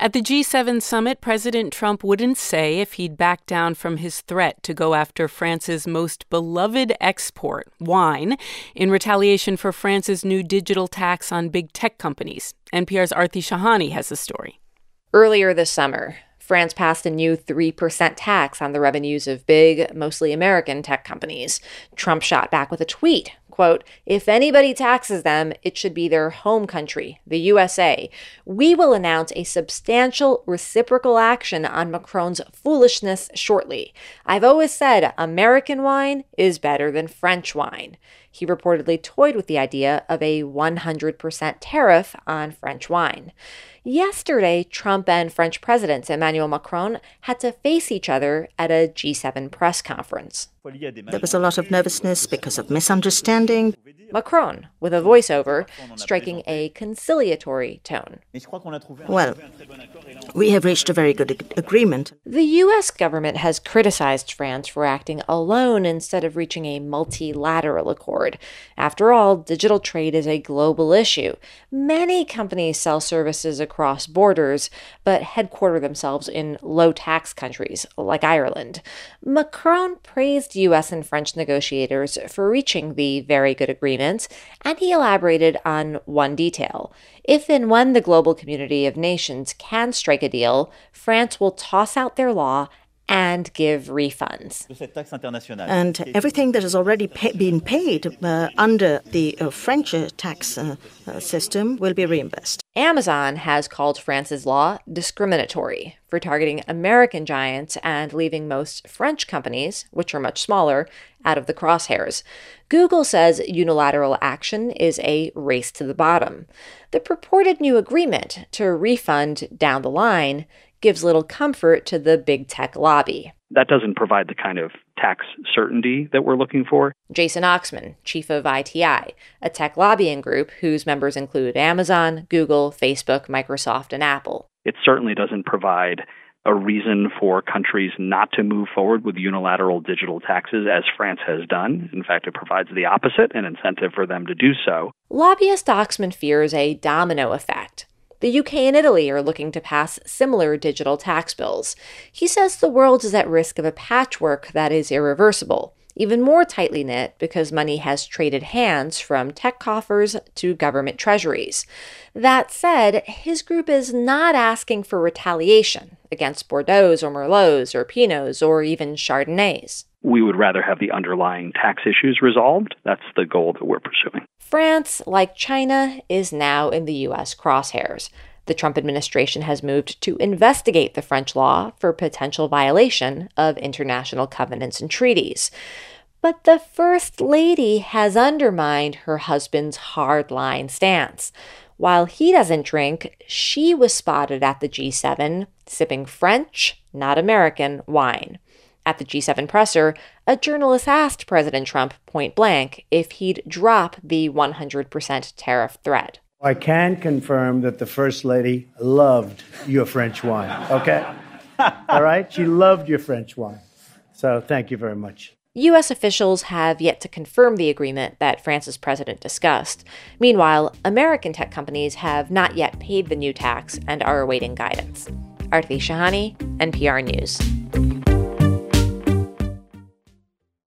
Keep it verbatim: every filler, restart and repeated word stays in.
At the G seven summit, President Trump wouldn't say if he'd back down from his threat to go after France's most beloved export, wine, in retaliation for France's new digital tax on big tech companies. N P R's Aarti Shahani has the story. Earlier this summer, France passed a new three percent tax on the revenues of big, mostly American tech companies. Trump shot back with a tweet, quote, "If anybody taxes them, it should be their home country, the U S A. We will announce a substantial reciprocal action on Macron's foolishness shortly. I've always said American wine is better than French wine." He reportedly toyed with the idea of a one hundred percent tariff on French wine. Yesterday, Trump and French President Emmanuel Macron had to face each other at a G seven press conference. There was a lot of nervousness because of misunderstanding. Macron, with a voiceover, striking a conciliatory tone. Well, we have reached a very good ag- agreement. The U S government has criticized France for acting alone instead of reaching a multilateral accord. After all, digital trade is a global issue. Many companies sell services across borders, but headquarter themselves in low-tax countries like Ireland. Macron praised U S and French negotiators for reaching the very good agreement, and he elaborated on one detail. If and when the global community of nations can strike a deal, France will toss out their law and give refunds. And everything that has already pay- been paid uh, under the uh, French uh, tax uh, uh, system will be reimbursed. Amazon has called France's law discriminatory for targeting American giants and leaving most French companies, which are much smaller, out of the crosshairs. Google says unilateral action is a race to the bottom. The purported new agreement to refund down the line gives little comfort to the big tech lobby. That doesn't provide the kind of tax certainty that we're looking for. Jason Oxman, chief of I T I, a tech lobbying group whose members include Amazon, Google, Facebook, Microsoft, and Apple. It certainly doesn't provide a reason for countries not to move forward with unilateral digital taxes as France has done. In fact, it provides the opposite, an incentive for them to do so. Lobbyist Oxman fears a domino effect. The U K and Italy are looking to pass similar digital tax bills. He says the world is at risk of a patchwork that is irreversible, even more tightly knit because money has traded hands from tech coffers to government treasuries. That said, his group is not asking for retaliation against Bordeaux's or Merlot's or Pinots or even Chardonnays. We would rather have the underlying tax issues resolved. That's the goal that we're pursuing. France, like China, is now in the U S crosshairs. The Trump administration has moved to investigate the French law for potential violation of international covenants and treaties. But the First Lady has undermined her husband's hardline stance. While he doesn't drink, she was spotted at the G seven sipping French, not American, wine. At the G seven presser, a journalist asked President Trump point blank if he'd drop the one hundred percent tariff threat. I can confirm that the First Lady loved your French wine, okay? All right? She loved your French wine. So thank you very much. U S officials have yet to confirm the agreement that France's president discussed. Meanwhile, American tech companies have not yet paid the new tax and are awaiting guidance. Aarti Shahani, N P R News.